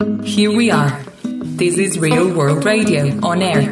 Here we are. This is Real World Radio on air.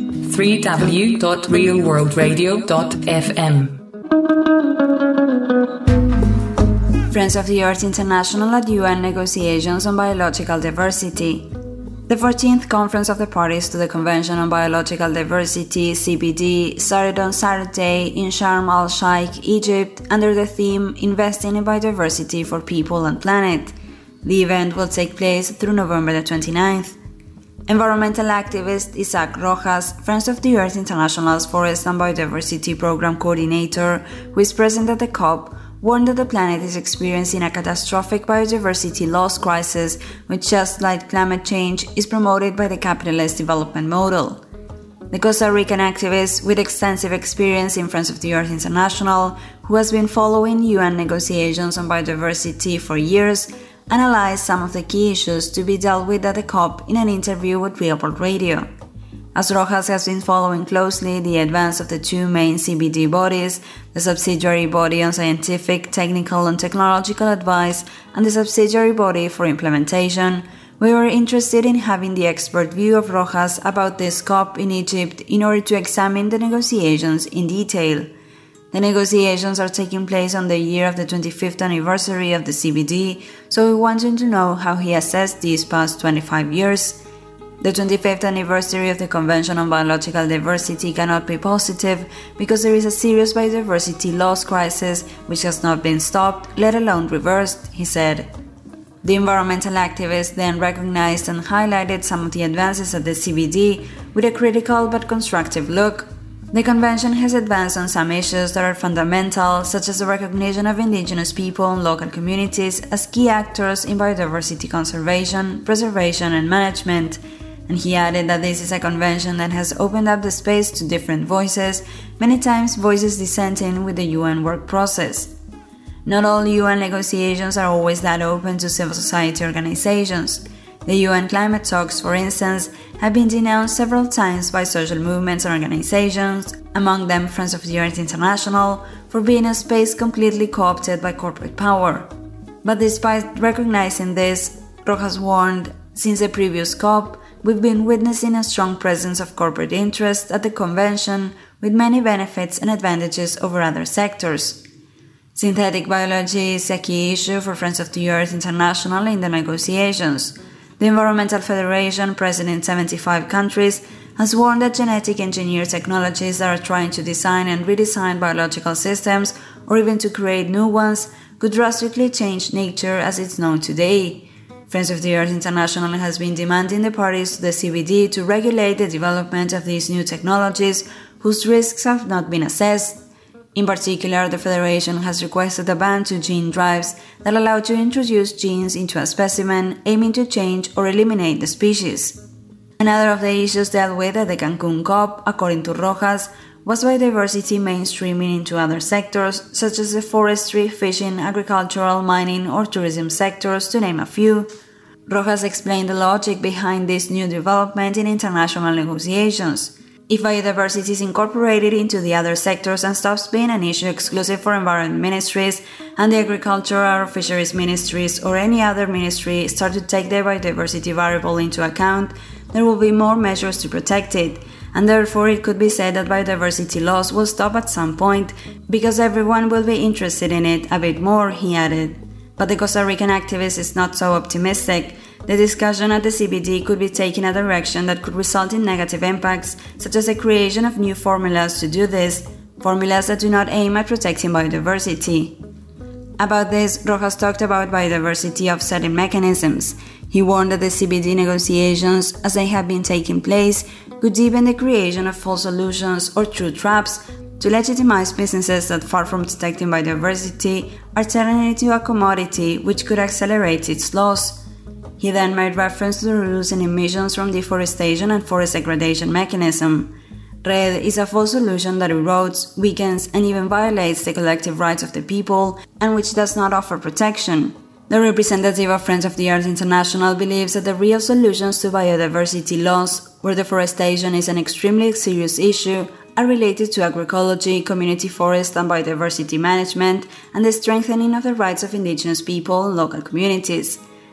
www.realworldradio.fm. Friends of the Earth International at UN negotiations on biological diversity. The 14th Conference of the Parties to the Convention on Biological Diversity, CBD, started on Saturday in Sharm el-Sheikh, Egypt, under the theme Investing in Biodiversity for People and Planet. The event will take place through November the 29th. Environmental activist Isaac Rojas, Friends of the Earth International's Forest and Biodiversity Program Coordinator, who is present at the COP, warned that the planet is experiencing a catastrophic biodiversity loss crisis, which, just like climate change, is promoted by the capitalist development model. The Costa Rican activist, with extensive experience in Friends of the Earth International, who has been following UN negotiations on biodiversity for years, analyzed some of the key issues to be dealt with at the COP in an interview with Real World Radio. As Rojas has been following closely the advance of the two main CBD bodies, the Subsidiary Body on Scientific, Technical and Technological Advice and the Subsidiary Body for Implementation, we were interested in having the expert view of Rojas about this COP in Egypt in order to examine the negotiations in detail. The negotiations are taking place on the year of the 25th anniversary of the CBD, so we wanted to know how he assessed these past 25 years. The 25th anniversary of the Convention on Biological Diversity cannot be positive because there is a serious biodiversity loss crisis which has not been stopped, let alone reversed, he said. The environmental activist then recognized and highlighted some of the advances at the CBD with a critical but constructive look. The convention has advanced on some issues that are fundamental, such as the recognition of indigenous people and local communities as key actors in biodiversity conservation, preservation and management. And he added that this is a convention that has opened up the space to different voices, many times voices dissenting with the UN work process. Not all UN negotiations are always that open to civil society organizations. The UN climate talks, for instance, have been denounced several times by social movements and organizations, among them Friends of the Earth International, for being a space completely co-opted by corporate power. But despite recognizing this, Rojas warned, since the previous COP, we've been witnessing a strong presence of corporate interest at the convention with many benefits and advantages over other sectors. Synthetic biology is a key issue for Friends of the Earth International in the negotiations. The Environmental Federation, present in 75 countries, has warned that genetic engineered technologies that are trying to design and redesign biological systems, or even to create new ones, could drastically change nature as it's known today. Friends of the Earth International has been demanding the parties to the CBD to regulate the development of these new technologies whose risks have not been assessed. In particular, the Federation has requested a ban to gene drives that allow to introduce genes into a specimen, aiming to change or eliminate the species. Another of the issues dealt with at the Cancun COP, according to Rojas, was biodiversity mainstreaming into other sectors, such as the forestry, fishing, agricultural, mining or tourism sectors, to name a few. Rojas explained the logic behind this new development in international negotiations. If biodiversity is incorporated into the other sectors and stops being an issue exclusive for environment ministries, and the agricultural or fisheries ministries or any other ministry start to take the biodiversity variable into account, there will be more measures to protect it, and therefore it could be said that biodiversity loss will stop at some point because everyone will be interested in it a bit more, he added. But the Costa Rican activist is not so optimistic. The discussion at the CBD could be taking a direction that could result in negative impacts, such as the creation of new formulas to do this, formulas that do not aim at protecting biodiversity. About this, Rojas talked about biodiversity offsetting mechanisms. He warned that the CBD negotiations, as they have been taking place, could deepen the creation of false solutions or true traps to legitimize businesses that, far from protecting biodiversity, are turning it into a commodity which could accelerate its loss. He then made reference to the reducing emissions from deforestation and forest degradation mechanism. REDD is a false solution that erodes, weakens, and even violates the collective rights of the people, and which does not offer protection. The representative of Friends of the Earth International believes that the real solutions to biodiversity loss, where deforestation is an extremely serious issue, are related to agroecology, community forest and biodiversity management, and the strengthening of the rights of indigenous people and local communities.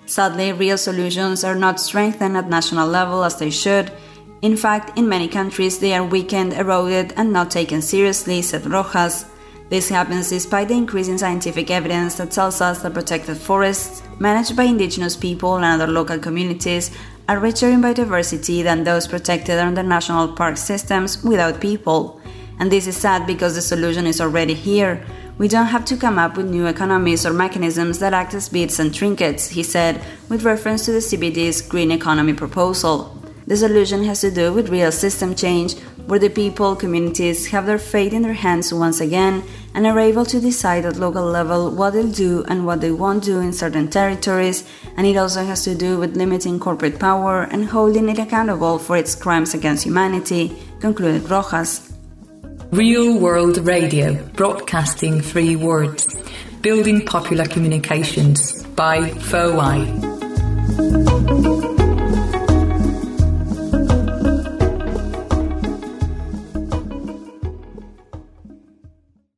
Sadly, real solutions are not strengthened at national level as they should. In fact, in many countries they are weakened, eroded, and not taken seriously, said Rojas. This happens despite the increasing scientific evidence that tells us that protected forests, managed by indigenous people and other local communities, are richer in biodiversity than those protected under national park systems without people. And this is sad because the solution is already here. We don't have to come up with new economies or mechanisms that act as beads and trinkets, he said, with reference to the CBD's green economy proposal. The solution has to do with real system change, where the people, communities have their fate in their hands once again and are able to decide at local level what they'll do and what they won't do in certain territories, and it also has to do with limiting corporate power and holding it accountable for its crimes against humanity, concluded Rojas. Real World Radio, broadcasting 3 words, building popular communications by FOI.